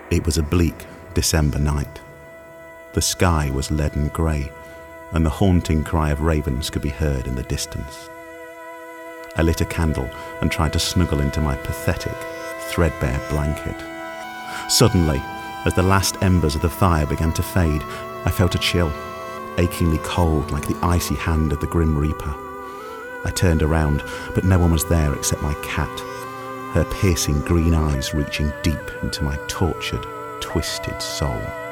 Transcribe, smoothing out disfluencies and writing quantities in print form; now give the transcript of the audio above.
It was a bleak December night. The sky was leaden grey, and the haunting cry of ravens could be heard in the distance. I lit a candle and tried to snuggle into my pathetic, threadbare blanket. Suddenly, as the last embers of the fire began to fade, I felt a chill, achingly cold like the icy hand of the Grim Reaper. I turned around, but no one was there except my cat, her piercing green eyes reaching deep into my tortured, twisted soul.